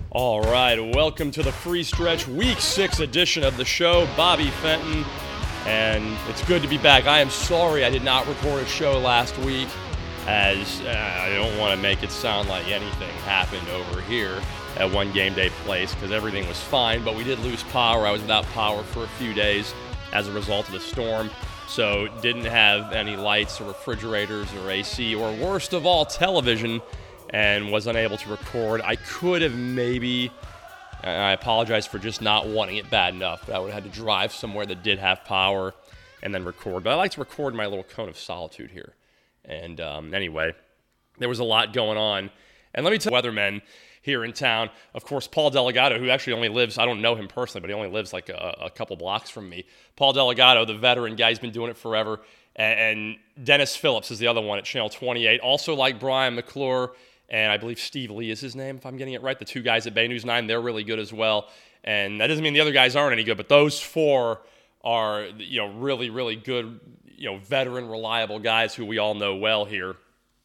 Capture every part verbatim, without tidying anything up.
All right, welcome to the Free Stretch Week six edition of the show. Bobby Fenton, and it's good to be back. I am sorry I did not record a show last week, as uh, I don't want to make it sound like anything happened over here at One Game Day Place, because everything was fine, but we did lose power. I was without power for a few days as a result of the storm, so didn't have any lights or refrigerators or A C, or worst of all, television, and was unable to record. I could have maybe, and I apologize for just not wanting it bad enough, but I would have had to drive somewhere that did have power and then record. But I like to record my little cone of solitude here. And um, anyway, there was a lot going on. And let me tell you, weathermen here in town, of course, Paul Delgado, who actually only lives, I don't know him personally, but he only lives like a, a couple blocks from me. Paul Delgado, the veteran guy, he's been doing it forever. And, and Dennis Phillips is the other one at Channel twenty-eight. Also like Brian McClure, and I believe Steve Lee is his name, if I'm getting it right. The two guys at Bay News nine, they're really good as well. And that doesn't mean the other guys aren't any good, but those four are, you know, really, really good, you know, veteran, reliable guys who we all know well here.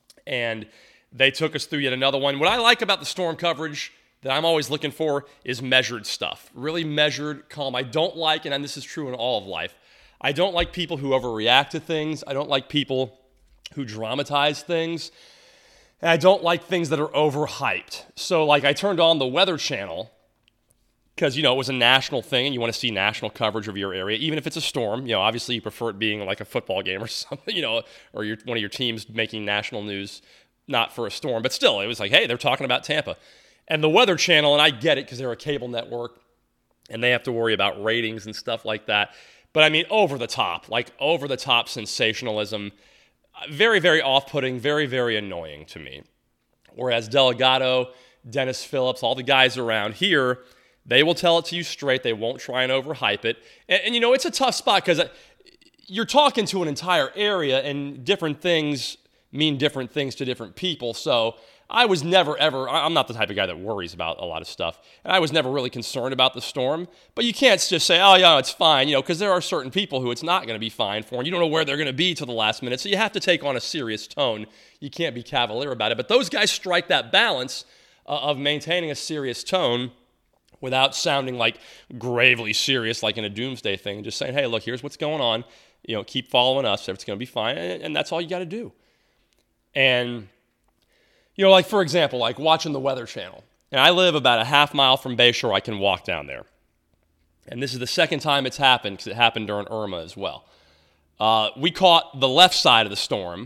And they took us through yet another one. What I like about the storm coverage that I'm always looking for is measured stuff. Really measured, calm. I don't like, and this is true in all of life, I don't like people who overreact to things. I don't like people who dramatize things. And I don't like things that are overhyped. So, like, I turned on the Weather Channel because, you know, it was a national thing and you want to see national coverage of your area, even if it's a storm. You know, obviously you prefer it being like a football game or something, you know, or your, one of your teams making national news, not for a storm. But still, it was like, hey, they're talking about Tampa. And the Weather Channel, and I get it because they're a cable network and they have to worry about ratings and stuff like that. But, I mean, over the top, like over the top sensationalism. Very, very off-putting, very, very annoying to me. Whereas Delgado, Dennis Phillips, all the guys around here, they will tell it to you straight. They won't try and overhype it. And, and you know, it's a tough spot because you're talking to an entire area and different things mean different things to different people. So I was never, ever, I'm not the type of guy that worries about a lot of stuff. And I was never really concerned about the storm. But you can't just say, oh, yeah, it's fine, you know, because there are certain people who it's not going to be fine for. And you don't know where they're going to be till the last minute. So you have to take on a serious tone. You can't be cavalier about it. But those guys strike that balance uh, of maintaining a serious tone without sounding like gravely serious, like in a doomsday thing. Just saying, hey, look, here's what's going on. You know, keep following us. It's going to be fine. And, and that's all you got to do. And you know, like, for example, like watching the Weather Channel. And I live about a half mile from Bayshore. I can walk down there. And this is the second time it's happened because it happened during Irma as well. Uh, we caught the left side of the storm,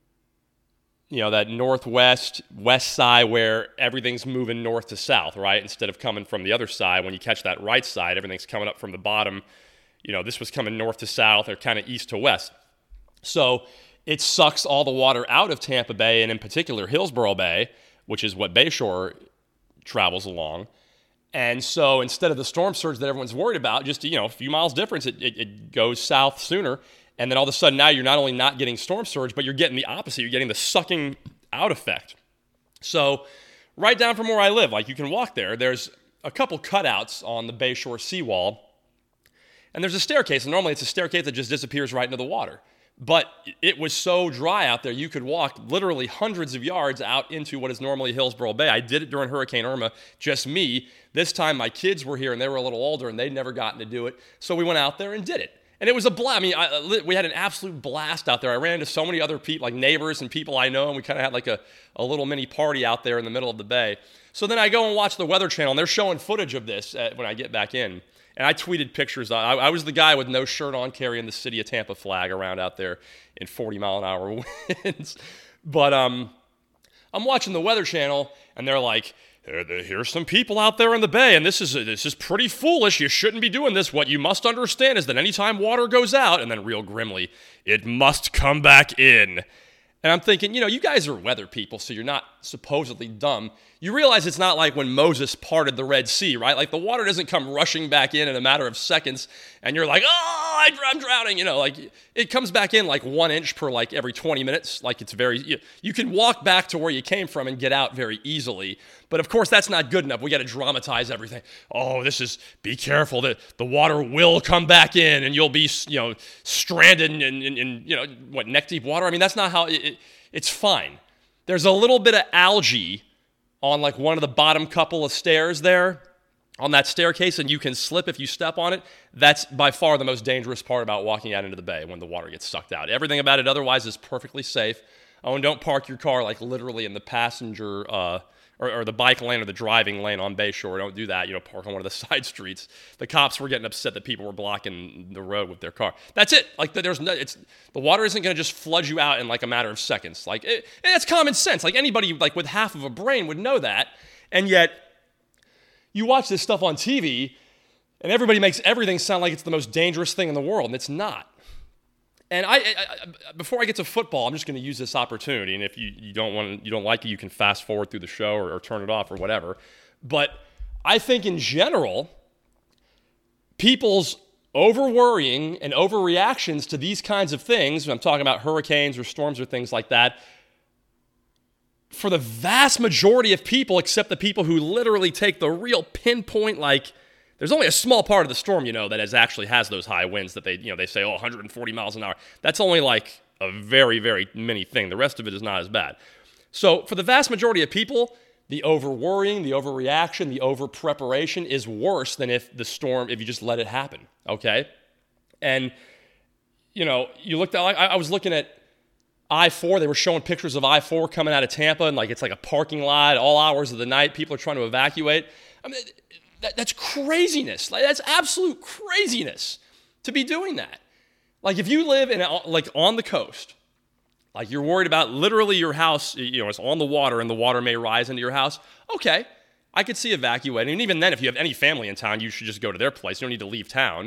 you know, that northwest, west side where everything's moving north to south, right? Instead of coming from the other side. When you catch that right side, everything's coming up from the bottom. You know, this was coming north to south or kind of east to west. So it sucks all the water out of Tampa Bay, and in particular Hillsborough Bay, which is what Bayshore travels along. And so instead of the storm surge that everyone's worried about, just, you know, a few miles difference, it, it, it goes south sooner. And then all of a sudden now you're not only not getting storm surge, but you're getting the opposite. You're getting the sucking out effect. So right down from where I live, like you can walk there, there's a couple cutouts on the Bayshore seawall. And there's a staircase, and normally it's a staircase that just disappears right into the water. But it was so dry out there, you could walk literally hundreds of yards out into what is normally Hillsborough Bay. I did it during Hurricane Irma, just me. This time my kids were here, and they were a little older, and they'd never gotten to do it. So we went out there and did it. And it was a blast. I mean, I, we had an absolute blast out there. I ran into so many other people, like neighbors and people I know, and we kind of had like a, a little mini party out there in the middle of the bay. So then I go and watch the Weather Channel, and they're showing footage of this at, when I get back in. And I tweeted pictures. I, I was the guy with no shirt on carrying the City of Tampa flag around out there in forty mile an hour winds. But um, I'm watching the Weather Channel, and they're like, here's some people out there in the bay, and this is this is pretty foolish. You shouldn't be doing this. What you must understand is that anytime water goes out, and then real grimly, it must come back in. And I'm thinking, you know, you guys are weather people, so you're not supposedly dumb. You realize it's not like when Moses parted the Red Sea, right? Like the water doesn't come rushing back in in a matter of seconds, and you're like, oh, I'm drowning, you know, like it comes back in like one inch per like every twenty minutes. Like it's very, you, you can walk back to where you came from and get out very easily. But of course, that's not good enough. We got to dramatize everything. Oh, this is, be careful, the, the water will come back in and you'll be, you know, stranded in, in, in you know, what, neck deep water? I mean, that's not how, it, it, it's fine. There's a little bit of algae on like one of the bottom couple of stairs there on that staircase, and you can slip if you step on it. That's by far the most dangerous part about walking out into the bay when the water gets sucked out. Everything about it otherwise is perfectly safe. Oh, and don't park your car like literally in the passenger uh, or, or the bike lane or the driving lane on Bayshore. Don't do that. You know, park on one of the side streets. The cops were getting upset that people were blocking the road with their car. That's it. Like there's no, it's the water isn't going to just flood you out in like a matter of seconds. Like it, it's common sense. Like anybody like with half of a brain would know that, and yet you watch this stuff on T V, and everybody makes everything sound like it's the most dangerous thing in the world, and it's not. And I, I, I before I get to football, I'm just going to use this opportunity. And if you, you don't want you don't like it, you can fast forward through the show or, or turn it off or whatever. But I think in general, people's over worrying and overreactions to these kinds of things, I'm talking about hurricanes or storms or things like that, for the vast majority of people, except the people who literally take the real pinpoint, like, there's only a small part of the storm, you know, that has actually has those high winds that they, you know, they say, oh, one hundred forty miles an hour. That's only like a very, very mini thing. The rest of it is not as bad. So for the vast majority of people, the over worrying, the overreaction, the over preparation is worse than if the storm, if you just let it happen. Okay. And, you know, you looked at, I, I was looking at I four, they were showing pictures of I four coming out of Tampa, and like it's like a parking lot, all hours of the night. People are trying to evacuate. I mean, that, that's craziness. Like that's absolute craziness to be doing that. Like if you live in a, like on the coast, like you're worried about literally your house, you know, it's on the water and the water may rise into your house. Okay, I could see evacuating. And even then, if you have any family in town, you should just go to their place. You don't need to leave town.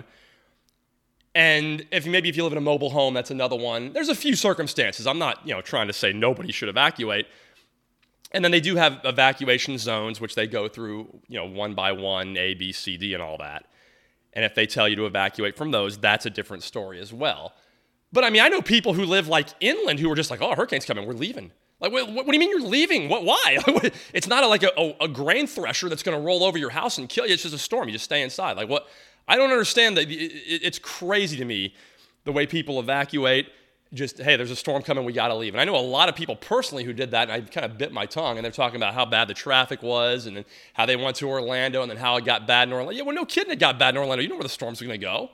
And if maybe if you live in a mobile home, that's another one. There's a few circumstances. I'm not, you know, trying to say nobody should evacuate. And then they do have evacuation zones, which they go through, you know, one by one, A, B, C, D, and all that. And if they tell you to evacuate from those, that's a different story as well. But I mean, I know people who live like inland who are just like, oh, a hurricane's coming, we're leaving. Like, what, what do you mean you're leaving? What? Why? It's not a, like a, a, a grain thresher that's going to roll over your house and kill you. It's just a storm. You just stay inside. Like, what? I don't understand that. It's crazy to me the way people evacuate. Just, hey, there's a storm coming, we got to leave. And I know a lot of people personally who did that, and I kind of bit my tongue, and they're talking about how bad the traffic was and then how they went to Orlando and then how it got bad in Orlando. Yeah, well, no kidding it got bad in Orlando. You know where the storms are going to go.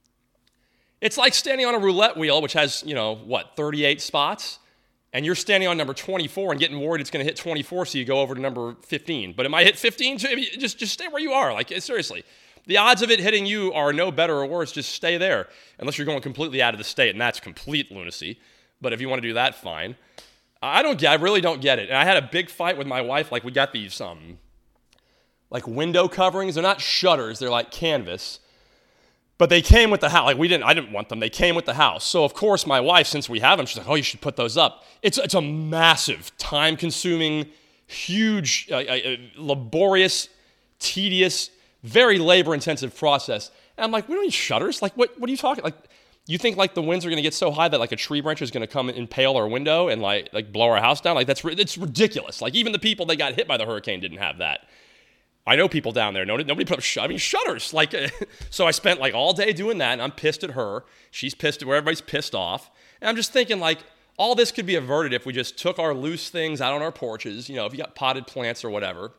It's like standing on a roulette wheel, which has, you know, what, thirty-eight spots, and you're standing on number twenty-four and getting worried it's going to hit twenty-four, so you go over to number fifteen. But it might hit fifteen, too. Just, just stay where you are. Like, seriously. The odds of it hitting you are no better or worse. Just stay there, unless you're going completely out of the state, and that's complete lunacy. But if you want to do that, fine. I don't get. I really don't get it. And I had a big fight with my wife. Like we got these um, like window coverings. They're not shutters. They're like canvas. But they came with the house. Like we didn't. I didn't want them. They came with the house. So of course, my wife, since we have them, she's like, "Oh, you should put those up." It's it's a massive, time-consuming, huge, uh, uh, laborious, tedious, very labor-intensive process. And I'm like, we don't need shutters. Like, what what are you talking? Like, you think like the winds are going to get so high that like a tree branch is going to come and impale our window and like like blow our house down? Like that's it's ridiculous. Like even the people that got hit by the hurricane didn't have that. I know people down there. Nobody, nobody put up sh- I mean, shutters. Like, so I spent like all day doing that, and I'm pissed at her. She's pissed at where everybody's pissed off. And I'm just thinking like, all this could be averted if we just took our loose things out on our porches. You know, if you got potted plants or whatever,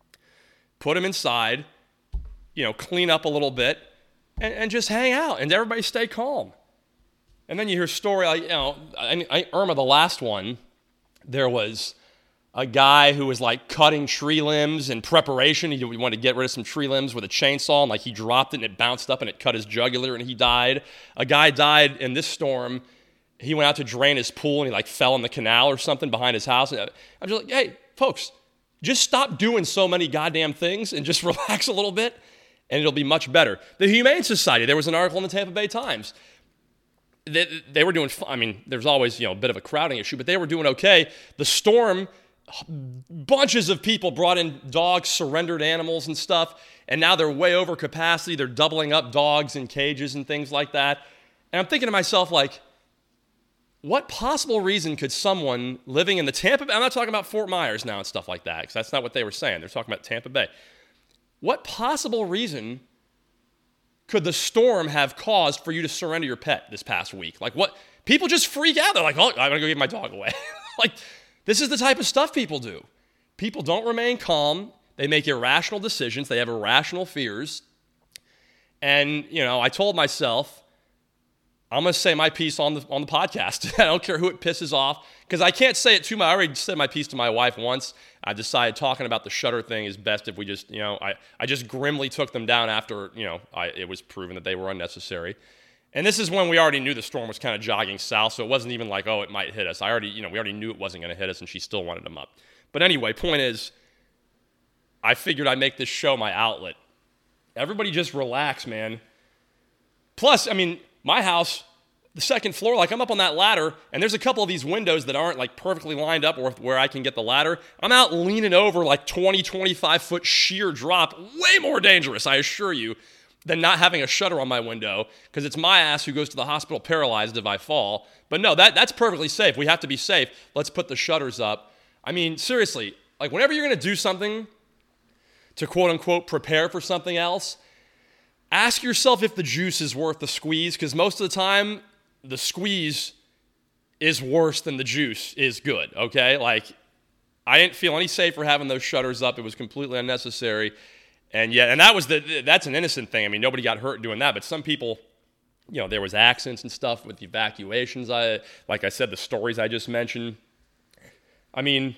put them inside, you know, clean up a little bit, and, and just hang out, and everybody stay calm. And then you hear a story like, you know, I, I, Irma, the last one, there was a guy who was like cutting tree limbs in preparation. He, he wanted to get rid of some tree limbs with a chainsaw, and like he dropped it and it bounced up and it cut his jugular and he died. A guy died in this storm. He went out to drain his pool and he like fell in the canal or something behind his house. And I'm just like, hey, folks, just stop doing so many goddamn things and just relax a little bit, and it'll be much better. The Humane Society, there was an article in the Tampa Bay Times. They, they were doing, I mean, there's always, you know, a bit of a crowding issue, but they were doing okay. The storm, bunches of people brought in dogs, surrendered animals and stuff, and now they're way over capacity. They're doubling up dogs in cages and things like that. And I'm thinking to myself, like, what possible reason could someone living in the Tampa Bay, I'm not talking about Fort Myers now and stuff like that, because that's not what they were saying. They're talking about Tampa Bay. What possible reason could the storm have caused for you to surrender your pet this past week? Like what? People just freak out. They're like, oh, I'm going to go give my dog away. Like, this is the type of stuff people do. people don't remain calm. They make irrational decisions. They have irrational fears. And, you know, I told myself, I'm going to say my piece on the on the podcast. I don't care who it pisses off, because I can't say it too much. I already said my piece to my wife once. I decided talking about the shutter thing is best if we just, you know, I, I just grimly took them down after, you know, I, it was proven that they were unnecessary. And this is when we already knew the storm was kind of jogging south, so it wasn't even like, oh, it might hit us. I already, you know, we already knew it wasn't going to hit us, and she still wanted them up. But anyway, point is, I figured I'd make this show my outlet. Everybody just relax, man. Plus, I mean, my house, the second floor, like I'm up on that ladder, and there's a couple of these windows that aren't like perfectly lined up or where I can get the ladder. I'm out leaning over like twenty, twenty-five foot sheer drop. Way more dangerous, I assure you, than not having a shutter on my window, because it's my ass who goes to the hospital paralyzed if I fall. But no, that that's perfectly safe. We have to be safe. Let's put the shutters up. I mean, seriously, like whenever you're going to do something to quote-unquote prepare for something else, ask yourself if the juice is worth the squeeze, because most of the time, the squeeze is worse than the juice is good, okay? Like, I didn't feel any safer having those shutters up. It was completely unnecessary. And yeah, and that was the, that's an innocent thing. I mean, nobody got hurt doing that, but some people, you know, there was accidents and stuff with the evacuations. I, like I said, the stories I just mentioned. I mean,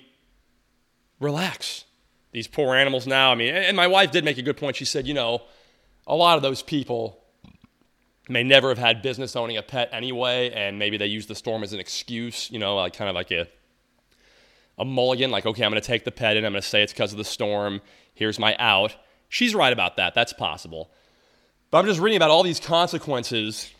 relax. These poor animals now, I mean, and my wife did make a good point. She said, you know, a lot of those people may never have had business owning a pet anyway, and maybe they use the storm as an excuse, you know, like kind of like a a mulligan, like, okay, I'm going to take the pet in, I'm going to say it's because of the storm, here's my out. She's right about that. That's possible. But I'm just reading about all these consequences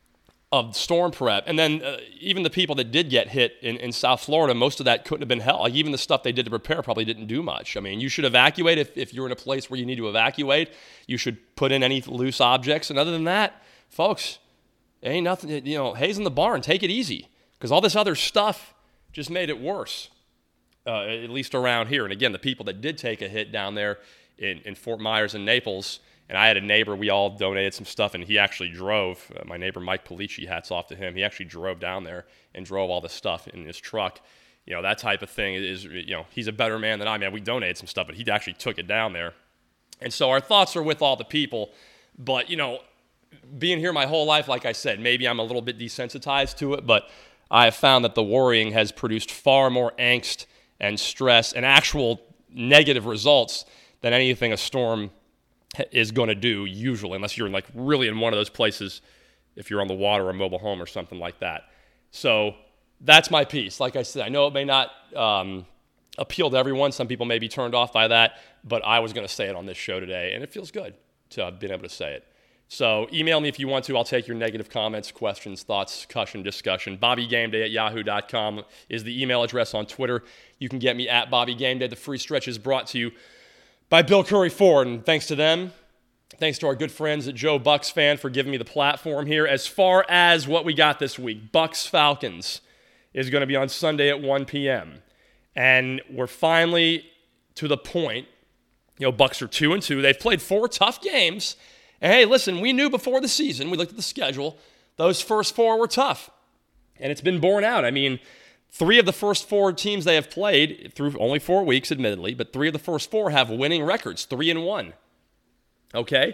of storm prep. And then uh, even the people that did get hit in, in South Florida, most of that couldn't have been helped. Like even the stuff they did to prepare probably didn't do much. I mean, you should evacuate if, if you're in a place where you need to evacuate. You should put in any loose objects. And other than that, folks, ain't nothing, you know, hay's in the barn. Take it easy. Because all this other stuff just made it worse, uh, at least around here. And again, the people that did take a hit down there in, in Fort Myers and Naples, and I had a neighbor, we all donated some stuff, and he actually drove. Uh, my neighbor, Mike Polici, hats off to him. He actually drove down there and drove all this stuff in his truck. You know, that type of thing is, you know, he's a better man than I am. We donated some stuff, but he actually took it down there. And so our thoughts are with all the people. But, you know, being here my whole life, like I said, maybe I'm a little bit desensitized to it, but I have found that the worrying has produced far more angst and stress and actual negative results than anything a storm is going to do usually, unless you're in like really in one of those places, if you're on the water or a mobile home or something like that. So that's my piece. Like I said, I know it may not um, appeal to everyone. Some people may be turned off by that, but I was going to say it on this show today, and it feels good to have been able to say it. So email me if you want to. I'll take your negative comments, questions, thoughts, discussion, discussion. Bobby Game Day at yahoo dot com is the email address on Twitter. You can get me at Bobby Game Day. The free stretch is brought to you by Bill Curry Ford, and thanks to them, thanks to our good friends at Joe Bucks Fan for giving me the platform here. As far as what we got this week, Bucks Falcons is going to be on Sunday at one p.m. And we're finally to the point, you know, Bucks are two and two. They've played four tough games. And hey, listen, we knew before the season, we looked at the schedule, those first four were tough. And it's been borne out. I mean, three of the first four teams they have played, through only four weeks, admittedly, but three of the first four have winning records, three and one. Okay?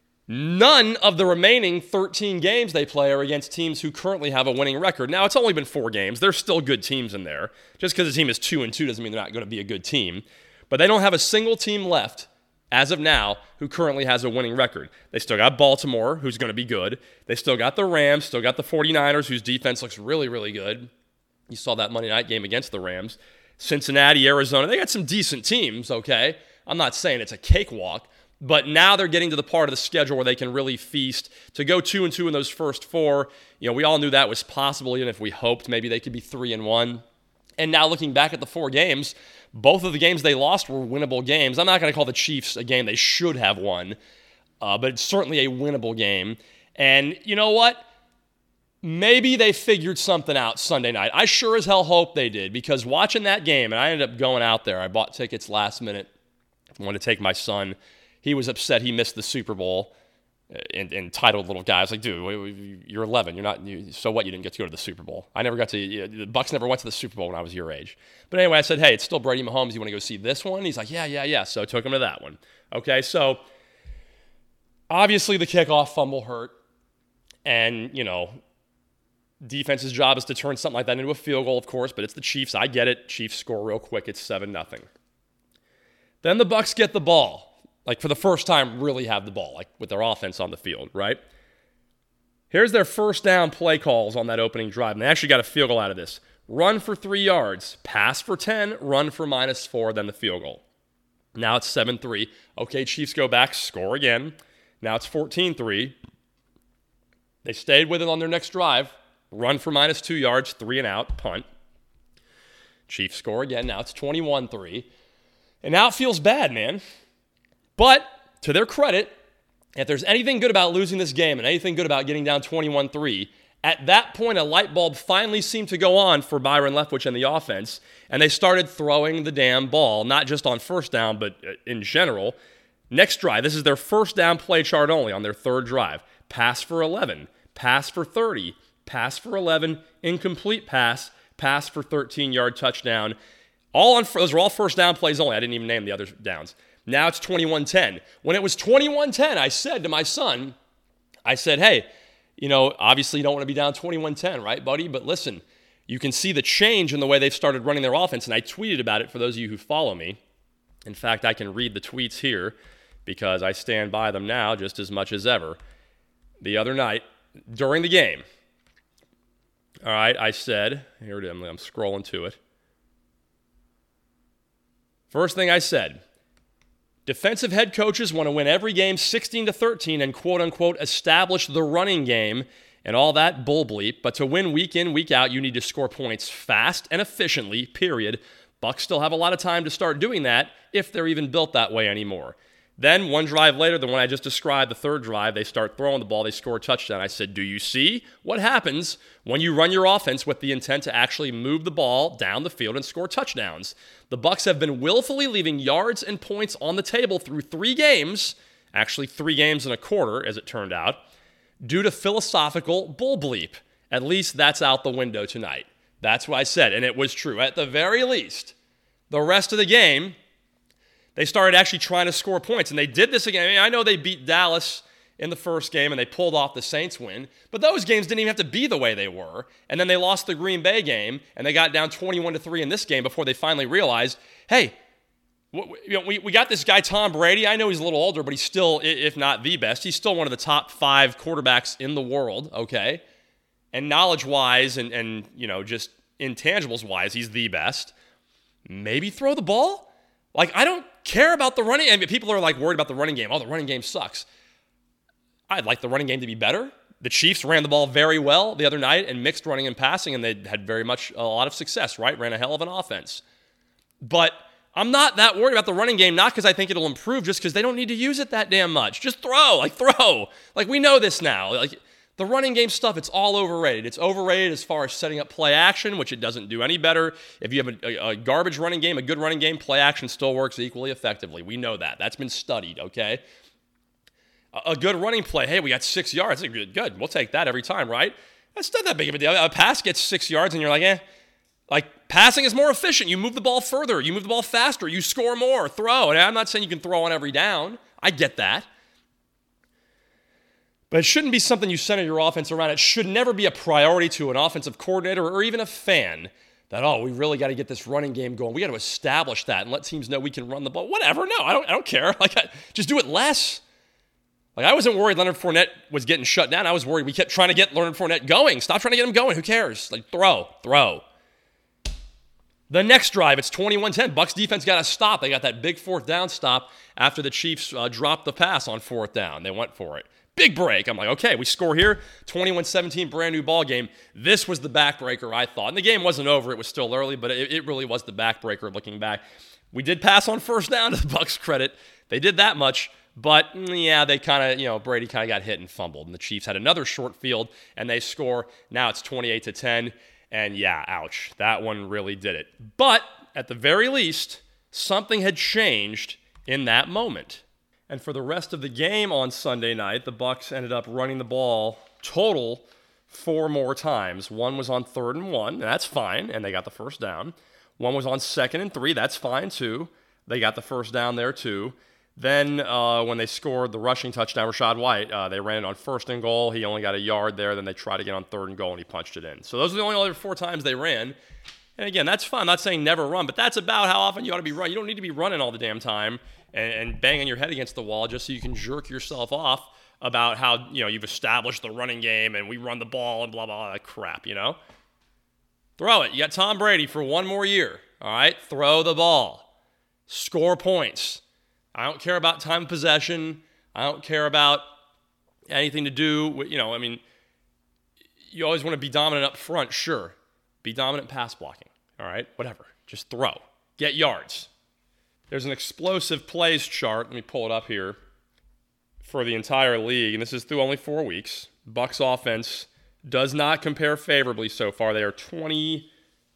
None of the remaining thirteen games they play are against teams who currently have a winning record. Now, it's only been four games. There's still good teams in there. Just because a team is two and two doesn't mean they're not going to be a good team. But they don't have a single team left, as of now, who currently has a winning record. They still got Baltimore, who's going to be good. They still got the Rams, still got the 49ers, whose defense looks really, really good. You saw that Monday night game against the Rams. Cincinnati, Arizona, they got some decent teams, okay? I'm not saying it's a cakewalk, but now they're getting to the part of the schedule where they can really feast. To go two and two in those first four, you know, we all knew that was possible, even if we hoped maybe they could be three and one. And now looking back at the four games, both of the games they lost were winnable games. I'm not going to call the Chiefs a game they should have won, uh, but it's certainly a winnable game. And you know what? Maybe they figured something out Sunday night. I sure as hell hope they did, because watching that game, and I ended up going out there. I bought tickets last minute. I wanted to take my son. He was upset he missed the Super Bowl. entitled little guys. Like, dude, you're eleven. You're not. You, so what? You didn't get to go to the Super Bowl. I never got to. You know, the Bucs never went to the Super Bowl when I was your age. But anyway, I said, hey, it's still Brady Mahomes. You want to go see this one? He's like, yeah, yeah, yeah. So I took him to that one. Okay, so obviously the kickoff fumble hurt, and you know, defense's job is to turn something like that into a field goal, of course. But it's the Chiefs. I get it. Chiefs score real quick. It's seven nothing. Then the Bucs get the ball. Like, for the first time, really have the ball, like, with their offense on the field, right? Here's their first down play calls on that opening drive. And they actually got a field goal out of this. Run for three yards, pass for ten, run for minus four, then the field goal. Now it's seven three. Okay, Chiefs go back, score again. Now it's fourteen three. They stayed with it on their next drive. Run for minus two yards, three and out, punt. Chiefs score again. Now it's twenty-one three. And now it feels bad, man. But, to their credit, if there's anything good about losing this game and anything good about getting down twenty-one three, at that point a light bulb finally seemed to go on for Byron Leftwich and the offense, and they started throwing the damn ball, not just on first down, but in general. Next drive, this is their first down play chart only on their third drive. Pass for eleven, pass for thirty, pass for eleven, incomplete pass, pass for thirteen-yard touchdown. All on, those are all first down plays only. I didn't even name the other downs. Now it's twenty-one ten. When it was twenty-one ten, I said to my son, I said, hey, you know, obviously you don't want to be down twenty-one ten, right, buddy? But listen, you can see the change in the way they've started running their offense, and I tweeted about it for those of you who follow me. In fact, I can read the tweets here because I stand by them now just as much as ever. The other night, during the game, all right, I said, here it is, I'm scrolling to it. First thing I said, defensive head coaches want to win every game sixteen to thirteen and quote-unquote establish the running game and all that bull bleep, but to win week in, week out, you need to score points fast and efficiently, period. Bucs still have a lot of time to start doing that if they're even built that way anymore. Then one drive later, the one I just described, the third drive, they start throwing the ball, they score a touchdown. I said, do you see what happens when you run your offense with the intent to actually move the ball down the field and score touchdowns? The Bucs have been willfully leaving yards and points on the table through three games, actually three games and a quarter, as it turned out, due to philosophical bull bleep. At least that's out the window tonight. That's what I said, and it was true. At the very least, the rest of the game, they started actually trying to score points, and they did this again. I mean, I know they beat Dallas in the first game, and they pulled off the Saints win, but those games didn't even have to be the way they were. And then they lost the Green Bay game, and they got down twenty-one to three in this game before they finally realized, hey, you know, we, we got this guy Tom Brady. I know he's a little older, but he's still, if not the best, he's still one of the top five quarterbacks in the world, okay? And knowledge-wise and, and you know, just intangibles-wise, he's the best. Maybe throw the ball? Like, I don't care about the running. I mean, people are like worried about the running game. Oh, the running game sucks. I'd like the running game to be better. The Chiefs ran the ball very well the other night and mixed running and passing, and they had very much a lot of success, right? Ran a hell of an offense. But I'm not that worried about the running game, not because I think it'll improve, just because they don't need to use it that damn much. Just throw, like throw. Like, we know this now. Like, the running game stuff, it's all overrated. It's overrated as far as setting up play action, which it doesn't do any better. If you have a, a, a garbage running game, a good running game, play action still works equally effectively. We know that. That's been studied, okay? A, a good running play, hey, we got six yards. Good, good. We'll take that every time, right? That's not that big of a deal. A pass gets six yards, and you're like, eh. Like, passing is more efficient. You move the ball further. You move the ball faster. You score more. Throw. And I'm not saying you can throw on every down. I get that. But it shouldn't be something you center your offense around. It should never be a priority to an offensive coordinator or even a fan that, oh, we really got to get this running game going. We got to establish that and let teams know we can run the ball. Whatever. No, I don't I don't care. Like, I, just do it less. Like, I wasn't worried Leonard Fournette was getting shut down. I was worried we kept trying to get Leonard Fournette going. Stop trying to get him going. Who cares? Like, throw, throw. The next drive, it's twenty-one ten. Bucs defense got a stop. They got that big fourth down stop after the Chiefs uh, dropped the pass on fourth down. They went for it. Big break. I'm like, okay, we score here. twenty-one seventeen, brand new ball game. This was the backbreaker, I thought. And the game wasn't over. It was still early, but it, it really was the backbreaker looking back. We did pass on first down, to the Bucs' credit. They did that much, but yeah, they kind of, you know, Brady kind of got hit and fumbled. And the Chiefs had another short field, and they score. Now it's twenty-eight to ten. And yeah, ouch. That one really did it. But at the very least, something had changed in that moment. And for the rest of the game on Sunday night, the Bucs ended up running the ball total four more times. One was on third and one, and that's fine, and they got the first down. One was on second and three, that's fine too. They got the first down there too. Then uh, when they scored the rushing touchdown, Rachaad White, uh, they ran it on first and goal. He only got a yard there. Then they tried to get on third and goal, and he punched it in. So those are the only other four times they ran. And again, that's fine. I'm not saying never run, but that's about how often you ought to be running. You don't need to be running all the damn time and, and banging your head against the wall just so you can jerk yourself off about how, you know, you've established the running game and we run the ball and blah, blah, blah, that crap, you know? Throw it. You got Tom Brady for one more year, all right? Throw the ball. Score points. I don't care about time of possession. I don't care about anything to do with, you know, I mean, you always want to be dominant up front, sure. Be dominant pass blocking, all right? Whatever. Just throw. Get yards. There's an explosive plays chart. Let me pull it up here for the entire league, and this is through only four weeks. Bucs offense does not compare favorably so far. They are twenty-eighth.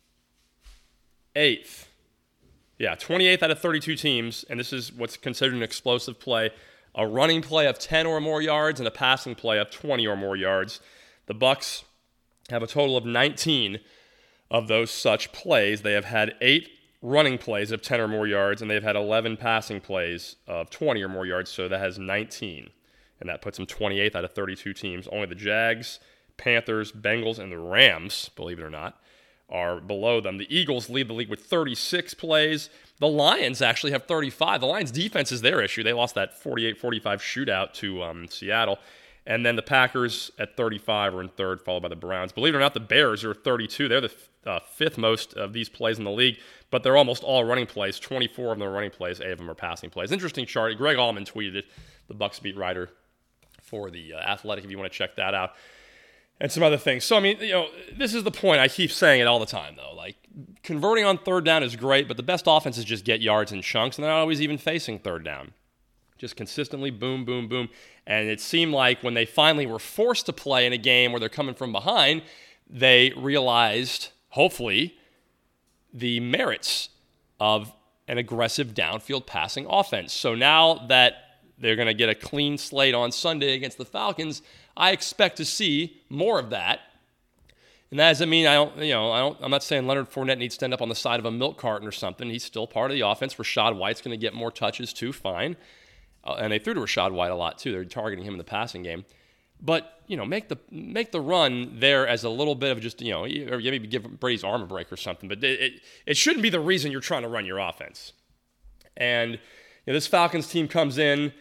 Yeah, twenty-eighth out of thirty-two teams, and this is what's considered an explosive play. A running play of ten or more yards and a passing play of twenty or more yards. The Bucs have a total of nineteen of those such plays. They have had eight running plays of ten or more yards, and they've had eleven passing plays of twenty or more yards, so that has nineteen. And that puts them twenty-eighth out of thirty-two teams. Only the Jags, Panthers, Bengals, and the Rams, believe it or not, are below them. The Eagles lead the league with thirty-six plays. The Lions actually have thirty-five. The Lions' defense is their issue. They lost that forty-eight forty-five shootout to um, Seattle. And then the Packers at thirty-five are in third, followed by the Browns. Believe it or not, the Bears are thirty-two. They're the uh, fifth most of these plays in the league, but they're almost all running plays. twenty-four of them are running plays, eight of them are passing plays. Interesting chart. Greg Allman tweeted it, the Bucs beat writer for The uh, Athletic, if you want to check that out. And some other things. So, I mean, you know, this is the point. I keep saying it all the time, though. Like, converting on third down is great, but the best offenses just get yards in chunks, and they're not always even facing third down. Just consistently boom, boom, boom. And it seemed like when they finally were forced to play in a game where they're coming from behind, they realized, hopefully, the merits of an aggressive downfield passing offense. So now that they're going to get a clean slate on Sunday against the Falcons, I expect to see more of that. And that doesn't mean I don't, you know, I don't, I'm not saying Leonard Fournette needs to end up on the side of a milk carton or something. He's still part of the offense. Rachaad White's going to get more touches too, fine. Uh, and they threw to Rachaad White a lot too. They're targeting him in the passing game. But, you know, make the make the run there as a little bit of just, you know, or maybe give Brady's arm a break or something. But it, it, it shouldn't be the reason you're trying to run your offense. And, you know, this Falcons team comes in.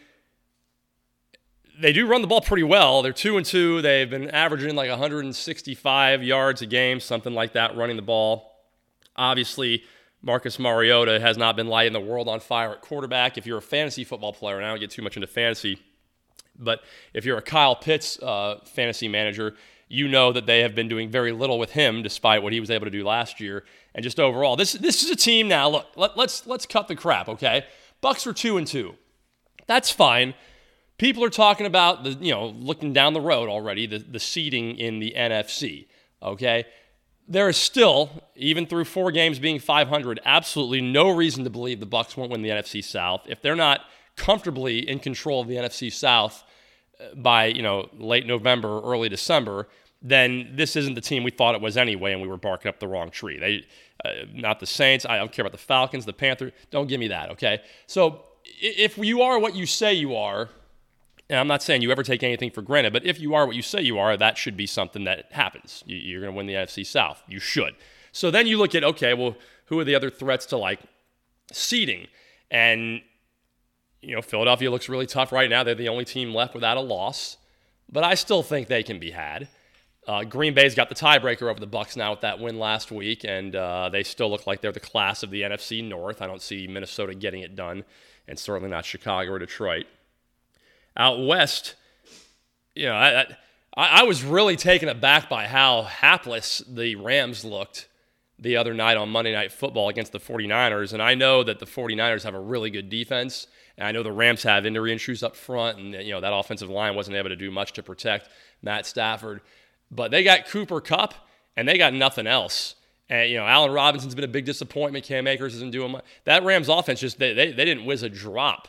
They do run the ball pretty well. They're two and two. They've been averaging like one hundred sixty-five yards a game, something like that, running the ball. Obviously, Marcus Mariota has not been lighting the world on fire at quarterback. If you're a fantasy football player, and I don't get too much into fantasy, but if you're a Kyle Pitts uh, fantasy manager, you know that they have been doing very little with him, despite what he was able to do last year. And just overall, this this is a team now. Look, let, let's let's cut the crap, okay? Bucs are two and two. That's fine. People are talking about the, you know, looking down the road already, the, the seeding in the N F C, okay? There is still, even through four games being five hundred, absolutely no reason to believe the Bucs won't win the N F C South. If they're not comfortably in control of the N F C South by, you know, late November or early December, then this isn't the team we thought it was anyway, and we were barking up the wrong tree. They, uh, not the Saints. I don't care about the Falcons, the Panthers. Don't give me that, okay? So if you are what you say you are, and I'm not saying you ever take anything for granted, but if you are what you say you are, that should be something that happens. You're going to win the N F C South. You should. So then you look at, okay, well, who are the other threats to, like, seeding? And, you know, Philadelphia looks really tough right now. They're the only team left without a loss. But I still think they can be had. Uh, Green Bay's got the tiebreaker over the Bucs now with that win last week, and uh, they still look like they're the class of the N F C North. I don't see Minnesota getting it done, and certainly not Chicago or Detroit. Out west, you know, I, I I was really taken aback by how hapless the Rams looked the other night on Monday Night Football against the 49ers. And I know that the 49ers have a really good defense, and I know the Rams have injury issues up front, and, you know, that offensive line wasn't able to do much to protect Matt Stafford. But they got Cooper Kupp, and they got nothing else. And, you know, Allen Robinson's been a big disappointment. Cam Akers isn't doing much. That Rams offense just, they, they, they didn't whiz a drop.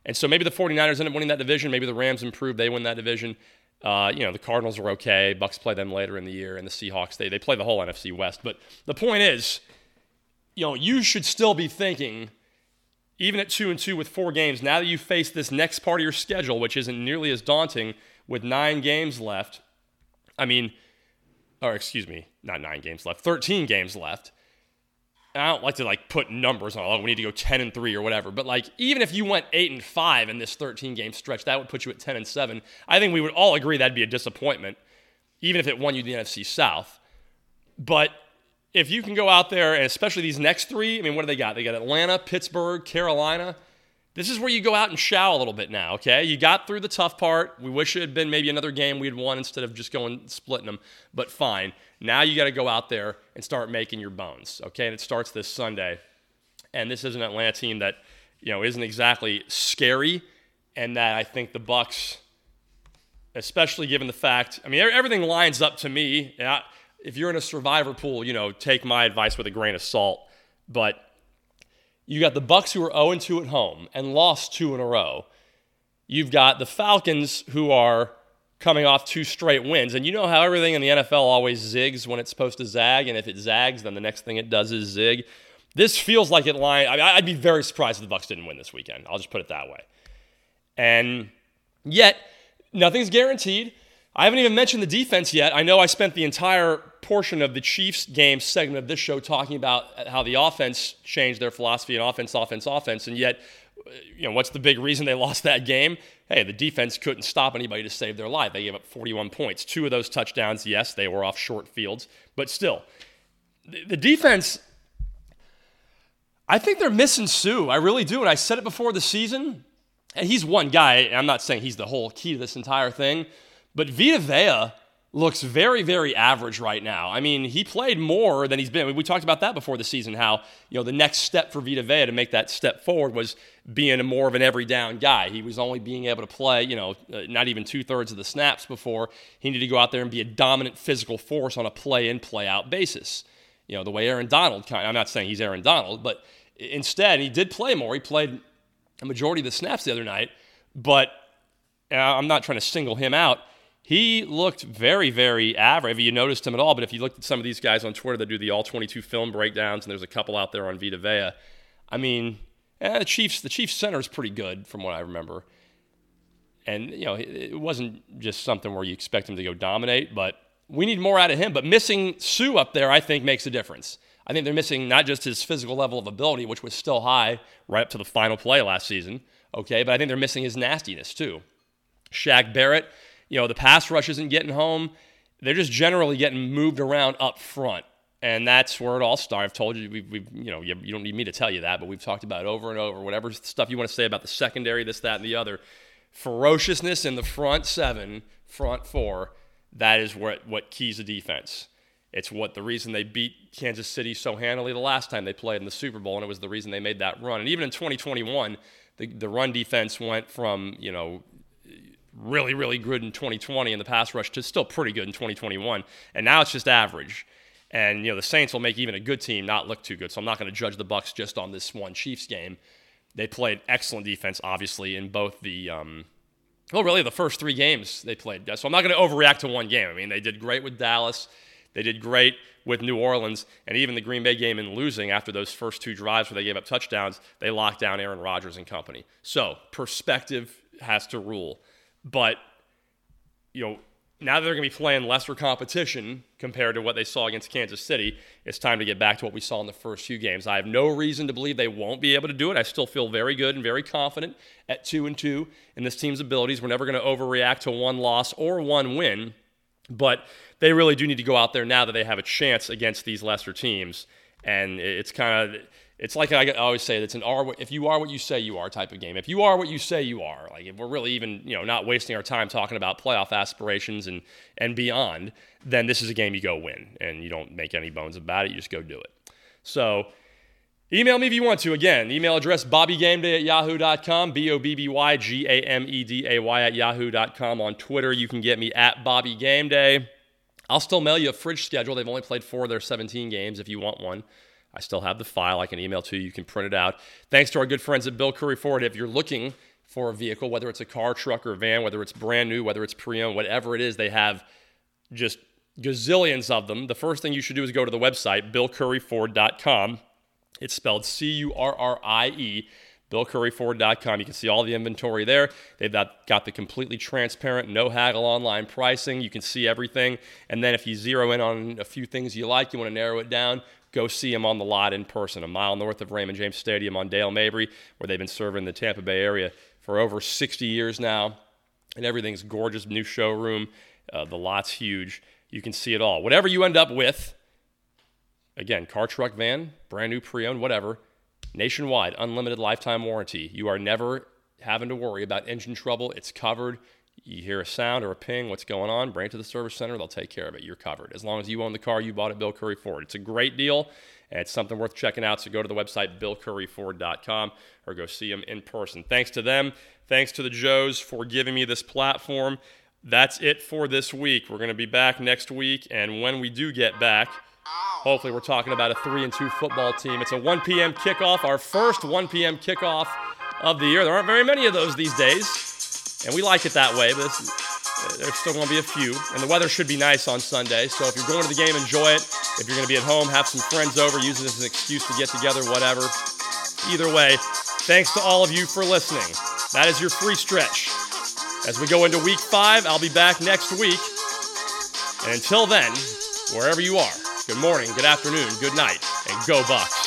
And so maybe the 49ers end up winning that division. Maybe the Rams improve. They win that division. Uh, you know, the Cardinals are okay. Bucks play them later in the year. And the Seahawks, they, they play the whole N F C West. But the point is, you know, you should still be thinking, even at two and two with four games, now that you face this next part of your schedule, which isn't nearly as daunting with nine games left. I mean, or excuse me, not nine games left, thirteen games left. And I don't like to like put numbers on, oh, we need to go ten and three or whatever. But like, even if you went eight and five in this thirteen game stretch, that would put you at ten and seven. I think we would all agree that'd be a disappointment, even if it won you the N F C South. But if you can go out there, and especially these next three, I mean, what do they got? They got Atlanta, Pittsburgh, Carolina. This is where you go out and shout a little bit now, okay? You got through the tough part. We wish it had been maybe another game we'd won instead of just going splitting them, but fine. Now you got to go out there and start making your bones, okay? And it starts this Sunday. And this is an Atlanta team that, you know, isn't exactly scary, and that I think the Bucks, especially given the fact, I mean, everything lines up to me. Yeah, if you're in a survivor pool, you know, take my advice with a grain of salt. But you got the Bucks who are oh and two at home and lost two in a row. You've got the Falcons who are coming off two straight wins. And you know how everything in the N F L always zigs when it's supposed to zag. And if it zags, then the next thing it does is zig. This feels like it line. I mean, I'd be very surprised if the Bucks didn't win this weekend. I'll just put it that way. And yet, nothing's guaranteed. I haven't even mentioned the defense yet. I know I spent the entire portion of the Chiefs game segment of this show talking about how the offense changed their philosophy and offense, offense, offense, and yet, you know, what's the big reason they lost that game? Hey, the defense couldn't stop anybody to save their life. They gave up forty-one points. Two of those touchdowns, yes, they were off short fields, but still, the defense, I think they're missing Sue. I really do, and I said it before the season, and he's one guy. I'm not saying he's the whole key to this entire thing, but Vita Vea looks very, very average right now. I mean, he played more than he's been. We talked about that before the season, how, you know, the next step for Vita Vea to make that step forward was being a more of an every down guy. He was only being able to play, you know, uh, not even two-thirds of the snaps before. He needed to go out there and be a dominant physical force on a play-in, play-out basis. You know, the way Aaron Donald kind of, I'm not saying he's Aaron Donald, but instead he did play more. He played a majority of the snaps the other night, but uh, I'm not trying to single him out. He looked very, very average. If you noticed him at all, but if you looked at some of these guys on Twitter that do the all twenty-two film breakdowns, and there's a couple out there on Vita Vea, I mean, eh, the Chiefs, the Chiefs center is pretty good from what I remember. And, you know, it wasn't just something where you expect him to go dominate, but we need more out of him. But missing Sue up there, I think, makes a difference. I think they're missing not just his physical level of ability, which was still high right up to the final play last season, okay, but I think they're missing his nastiness too. Shaq Barrett, you know, the pass rush isn't getting home. They're just generally getting moved around up front. And that's where it all started. I've told you, we've, we've, you know, you, you don't need me to tell you that, but we've talked about it over and over. Whatever stuff you want to say about the secondary, this, that, and the other. Ferociousness in the front seven, front four, that is what, what keys the defense. It's what the reason they beat Kansas City so handily the last time they played in the Super Bowl, and it was the reason they made that run. And even in twenty twenty-one, the, the run defense went from, you know, really, really good in twenty twenty and the pass rush to still pretty good in twenty twenty-one. And now it's just average. And, you know, the Saints will make even a good team not look too good. So I'm not going to judge the Bucs just on this one Chiefs game. They played excellent defense, obviously, in both the, um, well, really the first three games they played. So I'm not going to overreact to one game. I mean, they did great with Dallas. They did great with New Orleans. And even the Green Bay game in losing after those first two drives where they gave up touchdowns, they locked down Aaron Rodgers and company. So perspective has to rule. But, you know, now that they're going to be playing lesser competition compared to what they saw against Kansas City, it's time to get back to what we saw in the first few games. I have no reason to believe they won't be able to do it. I still feel very good and very confident at two and two in this team's abilities. We're never going to overreact to one loss or one win, but they really do need to go out there now that they have a chance against these lesser teams. And it's kind of, it's like I always say, it's an are, if you are what you say you are type of game. If you are what you say you are, like if we're really even, you know, not wasting our time talking about playoff aspirations and, and beyond, then this is a game you go win. And you don't make any bones about it. You just go do it. So email me if you want to. Again, email address bobbygameday at yahoo dot com, B O B B Y G A M E D A Y at yahoo dot com. On Twitter, you can get me at bobbygameday. I'll still mail you a fridge schedule. They've only played four of their seventeen games if you want one. I still have the file I can email to you. You can print it out. Thanks to our good friends at Bill Curry Ford. If you're looking for a vehicle, whether it's a car, truck, or van, whether it's brand new, whether it's pre-owned, whatever it is, they have just gazillions of them. The first thing you should do is go to the website, bill currie ford dot com. It's spelled C U R R I E, bill currie ford dot com. You can see all the inventory there. They've got, got the completely transparent, no haggle online pricing. You can see everything. And then if you zero in on a few things you like, you want to narrow it down, go see them on the lot in person, a mile north of Raymond James Stadium on Dale Mabry, where they've been serving the Tampa Bay area for over sixty years now. And everything's gorgeous, new showroom. Uh, the lot's huge. You can see it all. Whatever you end up with, again, car, truck, van, brand new, pre-owned, whatever, nationwide, unlimited lifetime warranty. You are never having to worry about engine trouble. It's covered. You hear a sound or a ping, what's going on, bring it to the service center, they'll take care of it. You're covered. As long as you own the car you bought at Bill Currie Ford. It's a great deal, and it's something worth checking out, so go to the website, bill currie ford dot com, or go see them in person. Thanks to them. Thanks to the Joes for giving me this platform. That's it for this week. We're going to be back next week, and when we do get back, hopefully we're talking about a three and two football team. It's a one p.m. kickoff, our first one p.m. kickoff of the year. There aren't very many of those these days, and we like it that way, but this, there's still going to be a few. And the weather should be nice on Sunday, so if you're going to the game, enjoy it. If you're going to be at home, have some friends over, use it as an excuse to get together, whatever. Either way, thanks to all of you for listening. That is your free stretch. As we go into week five, I'll be back next week. And until then, wherever you are, good morning, good afternoon, good night, and go Bucs.